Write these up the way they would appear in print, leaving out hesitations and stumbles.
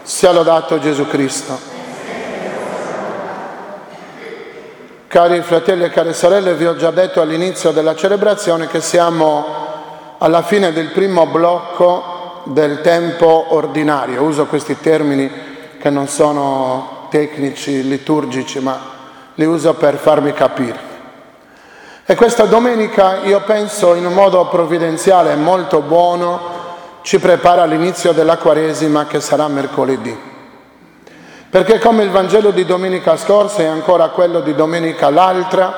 Sia lodato Gesù Cristo. Cari fratelli e care sorelle, vi ho già detto all'inizio della celebrazione che siamo alla fine del primo blocco del tempo ordinario. Uso questi termini che non sono tecnici, liturgici, ma li uso per farvi capire. E questa domenica, io penso, in un modo provvidenziale e molto buono, ci prepara all'inizio della Quaresima, che sarà mercoledì. Perché come il Vangelo di domenica scorsa e ancora quello di domenica l'altra,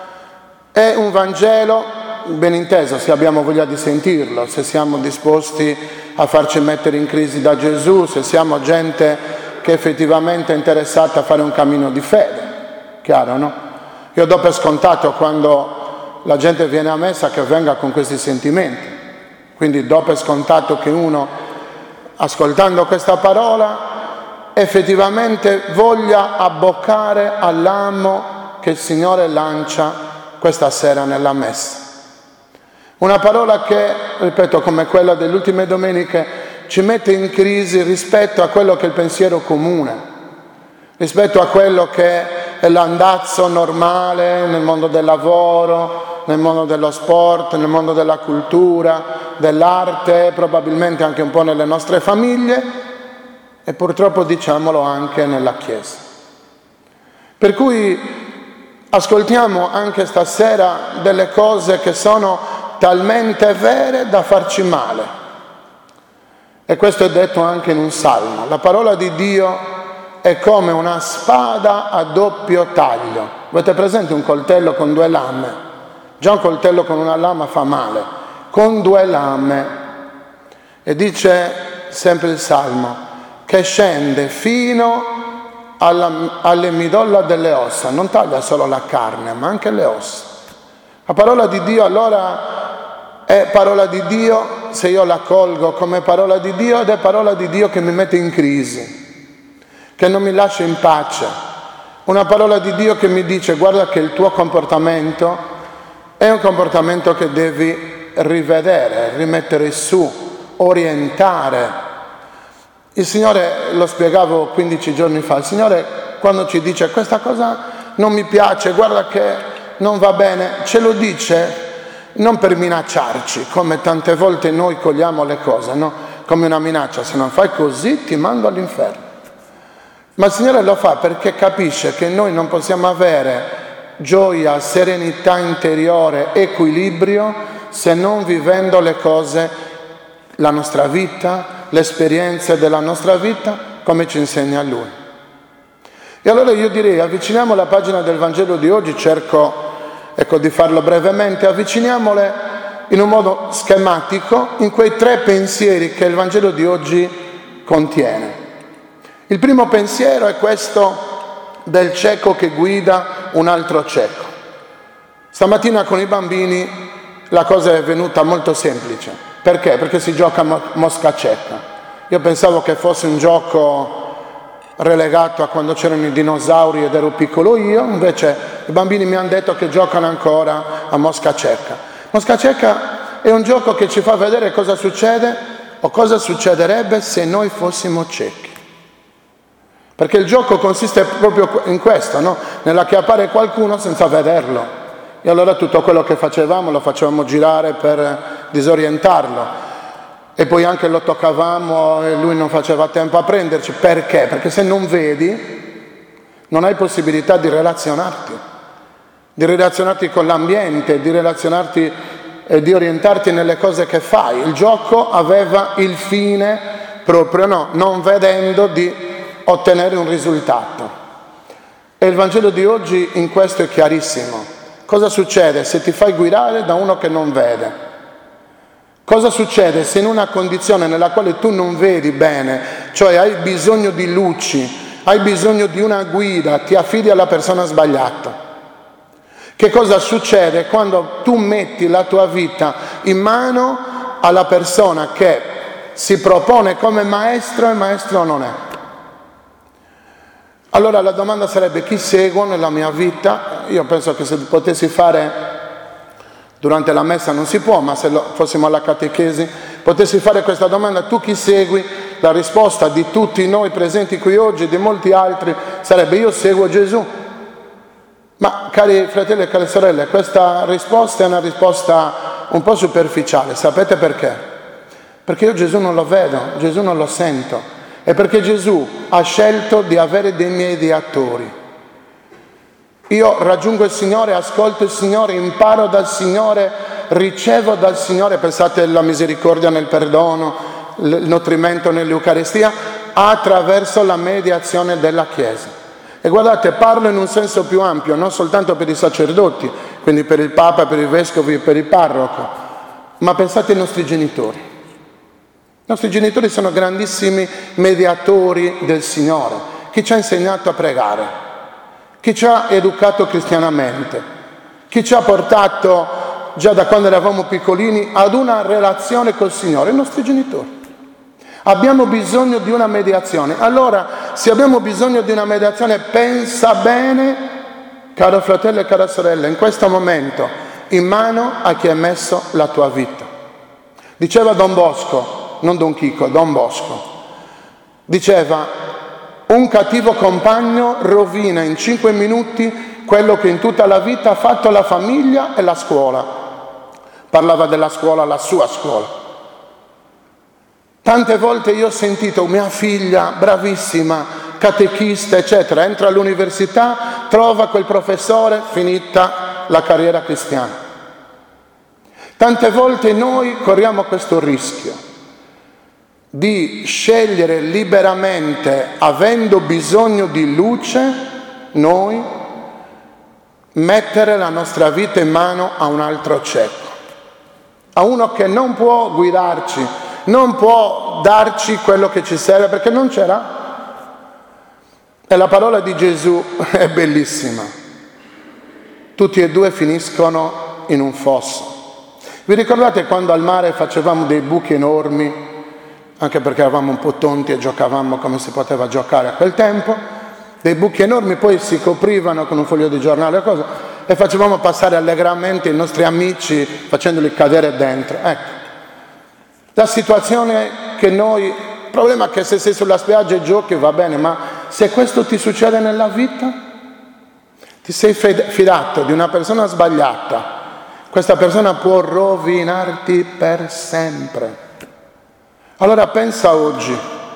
è un Vangelo, ben inteso, se abbiamo voglia di sentirlo, se siamo disposti a farci mettere in crisi da Gesù, se siamo gente che effettivamente è interessata a fare un cammino di fede. Chiaro, no? Io do per scontato quando la gente viene a messa che venga con questi sentimenti. Quindi do per scontato che uno, ascoltando questa parola, effettivamente voglia abboccare all'amo che il Signore lancia questa sera nella messa. Una parola che, ripeto, come quella delle ultime domeniche, ci mette in crisi rispetto a quello che è il pensiero comune, rispetto a quello che è l'andazzo normale nel mondo del lavoro, nel mondo dello sport, nel mondo della cultura, dell'arte, probabilmente anche un po' nelle nostre famiglie e purtroppo diciamolo anche nella Chiesa. Per cui ascoltiamo anche stasera delle cose che sono talmente vere da farci male. E questo è detto anche in un salmo. La parola di Dio è come una spada a doppio taglio. Avete presente un coltello con due lame? Già un coltello con una lama fa male, con due lame. E dice sempre il Salmo, che scende fino alle midolla delle ossa, non taglia solo la carne, ma anche le ossa. La parola di Dio allora è parola di Dio se io la colgo come parola di Dio, ed è parola di Dio che mi mette in crisi, che non mi lascia in pace. Una parola di Dio che mi dice, guarda che il tuo comportamento è un comportamento che devi rivedere, rimettere su, orientare. Il Signore, lo spiegavo 15 giorni fa, il Signore quando ci dice questa cosa non mi piace, guarda che non va bene, ce lo dice non per minacciarci, come tante volte noi cogliamo le cose, no? Come una minaccia, se non fai così ti mando all'inferno. Ma il Signore lo fa perché capisce che noi non possiamo avere gioia, serenità interiore, equilibrio, se non vivendo le cose, la nostra vita, le esperienze della nostra vita, come ci insegna Lui. E allora io direi, avviciniamo la pagina del Vangelo di oggi, cerco di farlo brevemente, avviciniamole in un modo schematico in quei tre pensieri che il Vangelo di oggi contiene. Il primo pensiero è questo del cieco che guida un altro cieco. Stamattina con i bambini la cosa è venuta molto semplice. Perché? Perché si gioca a mosca cieca. Io pensavo che fosse un gioco relegato a quando c'erano i dinosauri ed ero piccolo io, invece i bambini mi hanno detto che giocano ancora a mosca cieca. Mosca cieca è un gioco che ci fa vedere cosa succede o cosa succederebbe se noi fossimo ciechi. Perché il gioco consiste proprio in questo, no? Nell'acchiappare qualcuno senza vederlo. E allora tutto quello che facevamo lo facevamo girare per disorientarlo. E poi anche lo toccavamo e lui non faceva tempo a prenderci. Perché? Perché se non vedi, non hai possibilità di relazionarti con l'ambiente, di relazionarti e di orientarti nelle cose che fai. Il gioco aveva il fine proprio, no? Non vedendo di ottenere un risultato. E il Vangelo di oggi in questo è chiarissimo. Cosa succede se ti fai guidare da uno che non vede? Cosa succede se in una condizione nella quale tu non vedi bene, cioè hai bisogno di luci, hai bisogno di una guida, ti affidi alla persona sbagliata? Che cosa succede quando tu metti la tua vita in mano alla persona che si propone come maestro e maestro non è? Allora la domanda sarebbe: chi seguo nella mia vita? Io penso che se potessi fare durante la messa non si può, ma se fossimo alla catechesi, potessi fare questa domanda: tu chi segui? la risposta di tutti noi presenti qui oggi, di molti altri, sarebbe: io seguo Gesù. Ma cari fratelli e care sorelle, questa risposta è una risposta un po' superficiale. Sapete perché? Perché io Gesù non lo vedo, Gesù non lo sento. E perché Gesù ha scelto di avere dei mediatori. Io raggiungo il Signore, ascolto il Signore, imparo dal Signore, ricevo dal Signore, pensate alla misericordia nel perdono, il nutrimento nell'Eucaristia, attraverso la mediazione della Chiesa. E guardate, parlo in un senso più ampio, non soltanto per i sacerdoti, quindi per il Papa, per i vescovi, per il parroco, ma pensate ai nostri genitori. I nostri genitori sono grandissimi mediatori del Signore. Chi ci ha insegnato a pregare? Chi ci ha educato cristianamente? Chi ci ha portato, già da quando eravamo piccolini, ad una relazione col Signore? I nostri genitori. Abbiamo bisogno di una mediazione. Allora, se abbiamo bisogno di una mediazione, pensa bene, caro fratello e cara sorella, in questo momento, in mano a chi hai messo la tua vita. Diceva Don Bosco, non Don Chico, Don Bosco, diceva: un cattivo compagno rovina in 5 minuti quello che in tutta la vita ha fatto la famiglia e la scuola. Parlava della scuola, la sua scuola. Tante volte io ho sentito mia figlia, bravissima, catechista, eccetera, entra all'università, trova quel professore, finita la carriera cristiana. Tante volte noi corriamo questo rischio di scegliere liberamente, avendo bisogno di luce, noi mettere la nostra vita in mano a un altro cieco, a uno che non può guidarci, non può darci quello che ci serve perché non c'era. E la parola di Gesù è bellissima. Tutti e due finiscono in un fosso. Vi ricordate quando al mare facevamo dei buchi enormi? Anche perché eravamo un po' tonti e giocavamo come si poteva giocare a quel tempo, dei buchi enormi, poi si coprivano con un foglio di giornale o cosa, e facevamo passare allegramente i nostri amici facendoli cadere dentro. Ecco, la situazione che noi, il problema è che se sei sulla spiaggia e giochi va bene, ma se questo ti succede nella vita, ti sei fidato di una persona sbagliata, questa persona può rovinarti per sempre. Allora pensa oggi,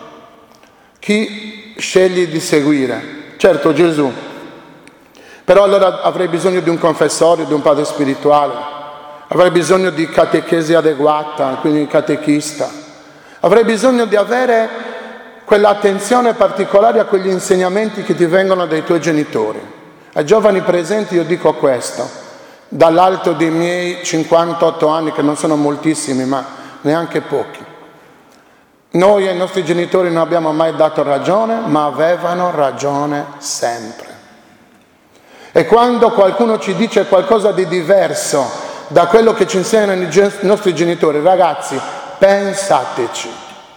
chi scegli di seguire? Certo Gesù, però allora avrei bisogno di un confessorio, di un padre spirituale, avrei bisogno di catechesi adeguata, quindi un catechista, avrei bisogno di avere quell'attenzione particolare a quegli insegnamenti che ti vengono dai tuoi genitori. Ai giovani presenti io dico questo, dall'alto dei miei 58 anni, che non sono moltissimi ma neanche pochi. Noi ai nostri genitori non abbiamo mai dato ragione, ma avevano ragione sempre. E quando qualcuno ci dice qualcosa di diverso da quello che ci insegnano i nostri genitori, ragazzi, pensateci,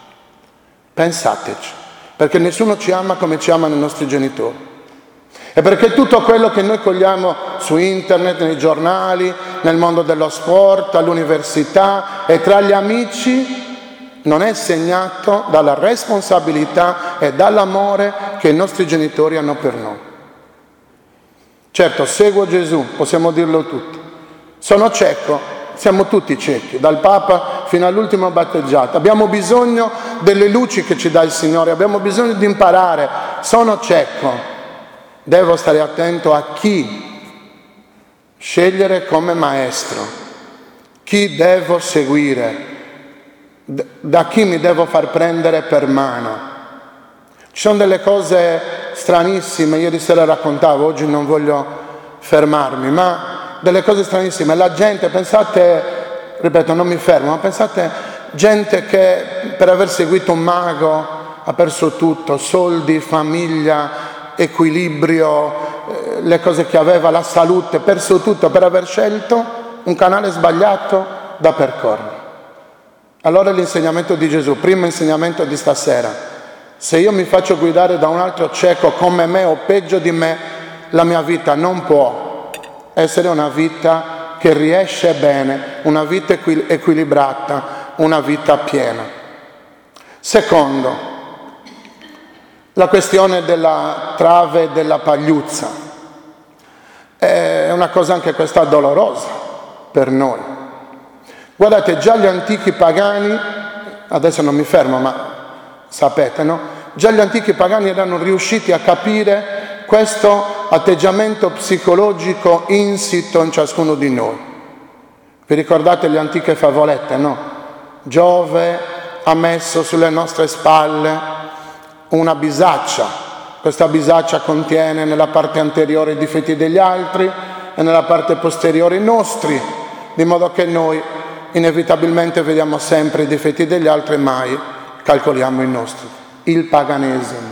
perché nessuno ci ama come ci amano i nostri genitori. E perché tutto quello che noi cogliamo su internet, nei giornali, nel mondo dello sport, all'università e tra gli amici, non è segnato dalla responsabilità e dall'amore che i nostri genitori hanno per noi. Certo, seguo Gesù, possiamo dirlo tutti. Sono cieco, siamo tutti ciechi, dal Papa fino all'ultimo battezzato. Abbiamo bisogno delle luci che ci dà il Signore, abbiamo bisogno di imparare. Sono cieco, devo stare attento a chi scegliere come maestro, chi devo seguire, da chi mi devo far prendere per mano. Ci sono delle cose stranissime, ieri sera raccontavo, oggi non voglio fermarmi, ma delle cose stranissime. La gente, pensate, ripeto, non mi fermo, ma pensate gente che per aver seguito un mago ha perso tutto, soldi, famiglia, equilibrio, le cose che aveva, la salute, ha perso tutto per aver scelto un canale sbagliato da percorrere. Allora l'insegnamento di Gesù, primo insegnamento di stasera: se io mi faccio guidare da un altro cieco come me o peggio di me, la mia vita non può essere una vita che riesce bene, una vita equilibrata, una vita piena. Secondo, la questione della trave e della pagliuzza. È una cosa anche questa dolorosa per noi. Guardate, già gli antichi pagani, adesso non mi fermo, ma sapete, no? Già gli antichi pagani erano riusciti a capire questo atteggiamento psicologico insito in ciascuno di noi. Vi ricordate le antiche favolette, no? Giove ha messo sulle nostre spalle una bisaccia. Questa bisaccia contiene nella parte anteriore i difetti degli altri e nella parte posteriore i nostri, di modo che noi inevitabilmente vediamo sempre i difetti degli altri e mai calcoliamo i nostri. Il paganesimo.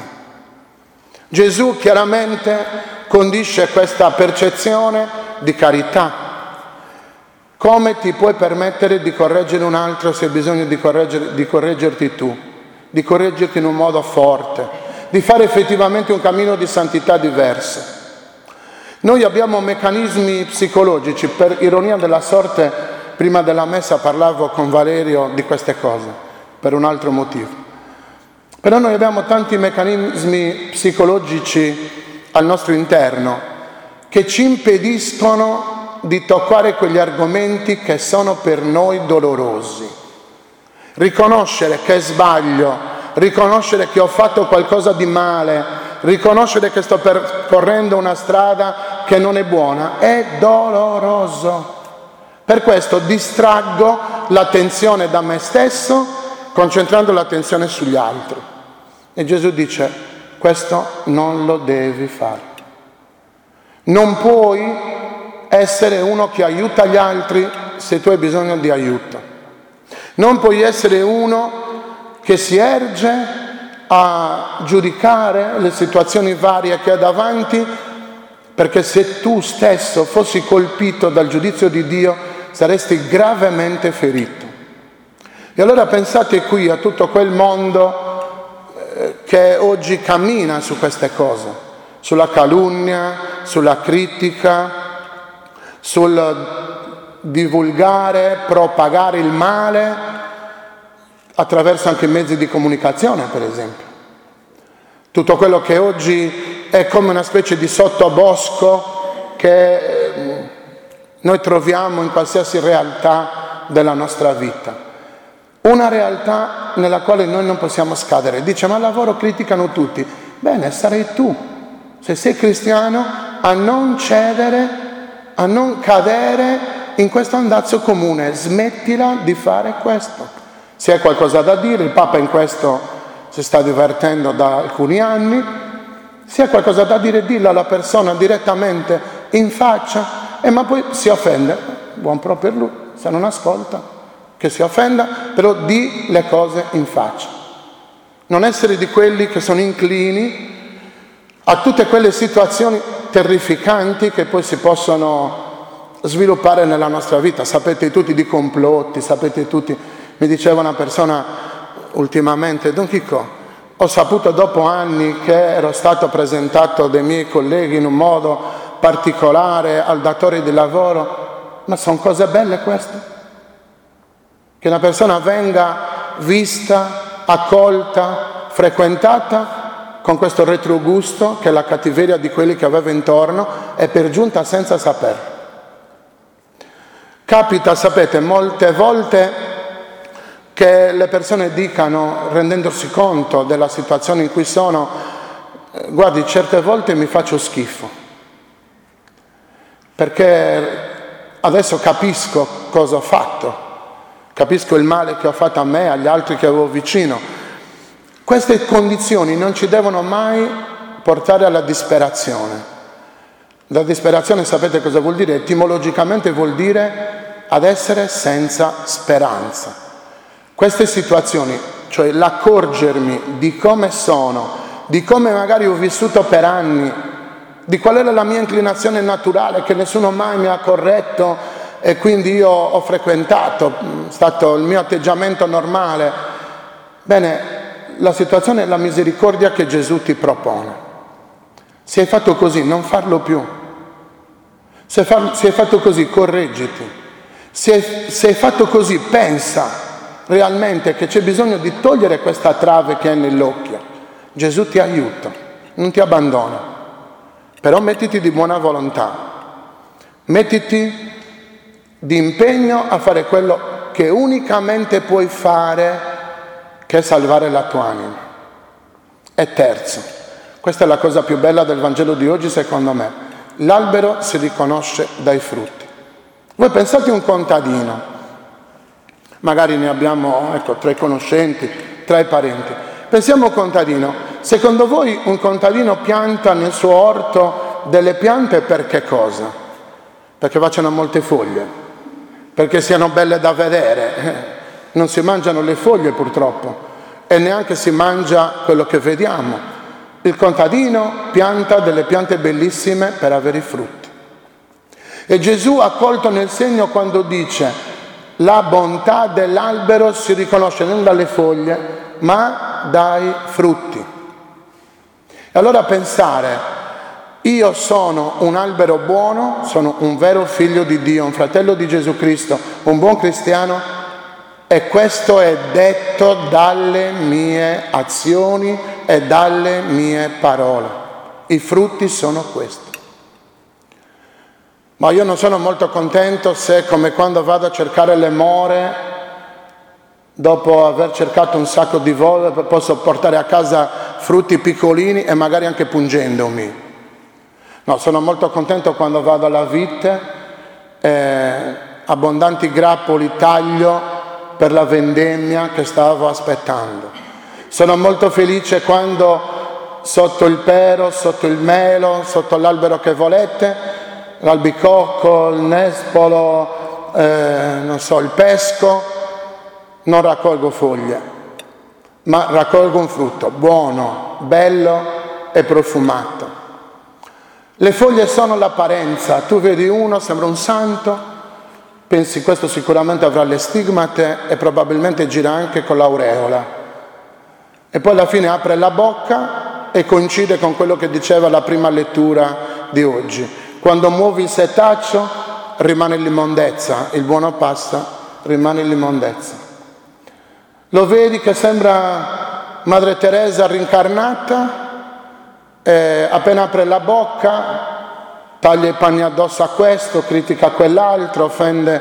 Gesù chiaramente condisce questa percezione di carità. Come ti puoi permettere di correggere un altro se hai bisogno di correggerti tu, di correggerti in un modo forte, di fare effettivamente un cammino di santità diverso? Noi abbiamo meccanismi psicologici, per ironia della sorte, prima della messa parlavo con Valerio di queste cose, per un altro motivo. Però noi abbiamo tanti meccanismi psicologici al nostro interno che ci impediscono di toccare quegli argomenti che sono per noi dolorosi. Riconoscere che sbaglio, riconoscere che ho fatto qualcosa di male, riconoscere che sto percorrendo una strada che non è buona, è doloroso. Per questo distraggo l'attenzione da me stesso, concentrando l'attenzione sugli altri. E Gesù dice, questo non lo devi fare. Non puoi essere uno che aiuta gli altri se tu hai bisogno di aiuto. Non puoi essere uno che si erge a giudicare le situazioni varie che ha davanti, perché se tu stesso fossi colpito dal giudizio di Dio saresti gravemente ferito. E allora pensate qui a tutto quel mondo che oggi cammina su queste cose, sulla calunnia, sulla critica, sul divulgare, propagare il male attraverso anche i mezzi di comunicazione, per esempio. Tutto quello che oggi è come una specie di sottobosco che noi troviamo in qualsiasi realtà della nostra vita. Una realtà nella quale noi non possiamo scadere. Dice, ma al lavoro criticano tutti. Bene, sarei tu, se sei cristiano, a non cedere, a non cadere in questo andazzo comune. Smettila di fare questo. Se hai qualcosa da dire, il Papa in questo si sta divertendo da alcuni anni, se hai qualcosa da dire, dillo alla persona direttamente in faccia, ma poi si offende. Buon pro per lui, se non ascolta, che si offenda, però di le cose in faccia. Non essere di quelli che sono inclini a tutte quelle situazioni terrificanti che poi si possono sviluppare nella nostra vita. Sapete tutti di complotti, sapete tutti. Mi diceva una persona ultimamente, Don Chicco, ho saputo dopo anni che ero stato presentato dai miei colleghi in un modo particolare al datore di lavoro, ma sono cose belle queste? Che una persona venga vista, accolta, frequentata con questo retrogusto che è la cattiveria di quelli che aveva intorno e per giunta senza saperlo. Capita, sapete, molte volte che le persone dicano, rendendosi conto della situazione in cui sono, guardi, certe volte mi faccio schifo, perché adesso capisco cosa ho fatto, capisco il male che ho fatto a me, agli altri che avevo vicino. Queste condizioni non ci devono mai portare alla disperazione. La disperazione, sapete cosa vuol dire? Etimologicamente vuol dire ad essere senza speranza. Queste situazioni, cioè l'accorgermi di come sono, di come magari ho vissuto per anni, di qual era la mia inclinazione naturale che nessuno mai mi ha corretto e quindi io ho frequentato, è stato il mio atteggiamento normale. Bene, la situazione è la misericordia che Gesù ti propone. Se hai fatto così, non farlo più. Se hai fatto così, correggiti. Se hai fatto così, pensa realmente che c'è bisogno di togliere questa trave che hai nell'occhio, Gesù ti aiuta, non ti abbandona, però mettiti di buona volontà, mettiti di impegno a fare quello che unicamente puoi fare, che è salvare la tua anima. E terzo, questa è la cosa più bella del Vangelo di oggi secondo me, l'albero si riconosce dai frutti. Voi pensate un contadino, magari ne abbiamo tra i conoscenti, tra i parenti, pensiamo a un contadino, secondo voi un contadino pianta nel suo orto delle piante per che cosa? Perché facciano molte foglie, perché siano belle da vedere, non si mangiano le foglie purtroppo e neanche si mangia quello che vediamo. Il contadino pianta delle piante bellissime per avere i frutti. E Gesù ha colto nel segno quando dice: la bontà dell'albero si riconosce non dalle foglie, ma dai frutti. E allora pensare, io sono un albero buono, sono un vero figlio di Dio, un fratello di Gesù Cristo, un buon cristiano, e questo è detto dalle mie azioni e dalle mie parole. I frutti sono questi. Ma io non sono molto contento se, come quando vado a cercare le more, dopo aver cercato un sacco di volte, posso portare a casa frutti piccolini e magari anche pungendomi. No, sono molto contento quando vado alla vite, abbondanti grappoli taglio per la vendemmia che stavo aspettando. Sono molto felice quando sotto il pero, sotto il melo, sotto l'albero che volete, l'albicocco, il nespolo, il pesco, non raccolgo foglie, ma raccolgo un frutto buono, bello e profumato. Le foglie sono l'apparenza, tu vedi uno, sembra un santo, pensi questo sicuramente avrà le stigmate e probabilmente gira anche con l'aureola. E poi alla fine apre la bocca e coincide con quello che diceva la prima lettura di oggi. Quando muovi il setaccio rimane l'immondezza, il buono passa, rimane l'immondezza. Lo vedi che sembra Madre Teresa rincarnata, appena apre la bocca taglia i panni addosso a questo, critica quell'altro, offende.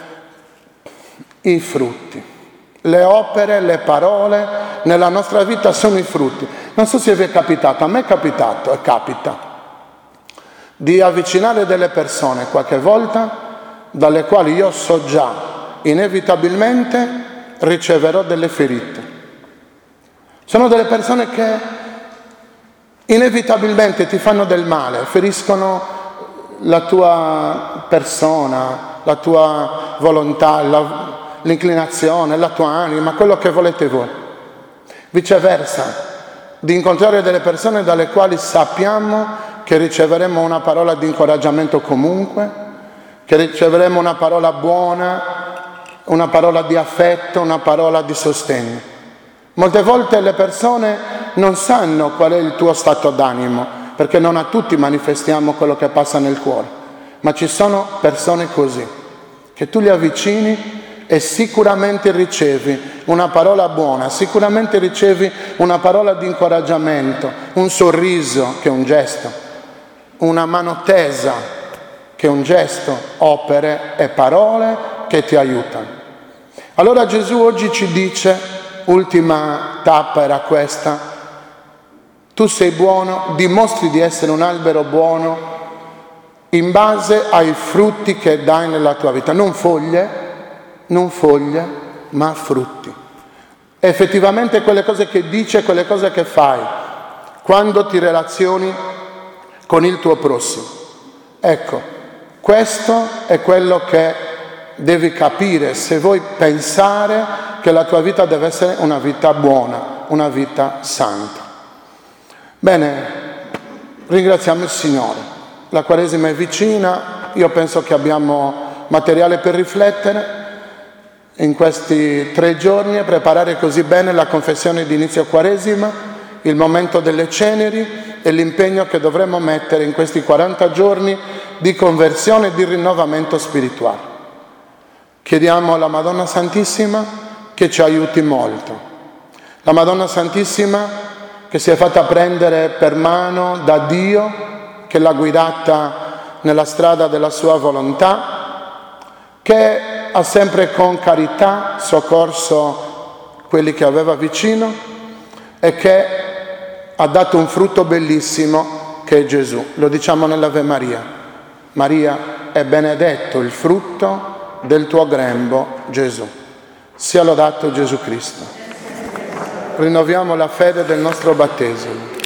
I frutti, le opere, le parole nella nostra vita sono i frutti. Non so se vi è capitato, a me è capitato e capita di avvicinare delle persone qualche volta dalle quali io so già inevitabilmente riceverò delle ferite. Sono delle persone che inevitabilmente ti fanno del male, feriscono la tua persona, la tua volontà, l'inclinazione, la tua anima, quello che volete voi. Viceversa, di incontrare delle persone dalle quali sappiamo che riceveremo una parola di incoraggiamento comunque, che riceveremo una parola buona, una parola di affetto, una parola di sostegno. Molte volte le persone non sanno qual è il tuo stato d'animo, perché non a tutti manifestiamo quello che passa nel cuore, ma ci sono persone così, che tu li avvicini e sicuramente ricevi una parola buona, sicuramente ricevi una parola di incoraggiamento, un sorriso che è un gesto, una mano tesa che è un gesto, opere e parole che ti aiutano. Allora Gesù oggi ci dice, ultima tappa era questa, tu sei buono, dimostri di essere un albero buono in base ai frutti che dai nella tua vita, non foglie, ma frutti. E effettivamente quelle cose che dici, quelle cose che fai, quando ti relazioni con il tuo prossimo. Ecco, questo è quello che devi capire se vuoi pensare che la tua vita deve essere una vita buona, una vita santa. Bene, ringraziamo il Signore. La Quaresima è vicina, io penso che abbiamo materiale per riflettere in questi 3 giorni e preparare così bene la confessione di inizio Quaresima, il momento delle ceneri e l'impegno che dovremo mettere in questi 40 giorni di conversione e di rinnovamento spirituale. Chiediamo alla Madonna Santissima che ci aiuti molto. La Madonna Santissima che si è fatta prendere per mano da Dio, che l'ha guidata nella strada della sua volontà, che ha sempre con carità soccorso quelli che aveva vicino e che ha dato un frutto bellissimo che è Gesù. Lo diciamo nell'Ave Maria. Maria, è benedetto il frutto del tuo grembo, Gesù. Sia lodato Gesù Cristo. Rinnoviamo la fede del nostro battesimo.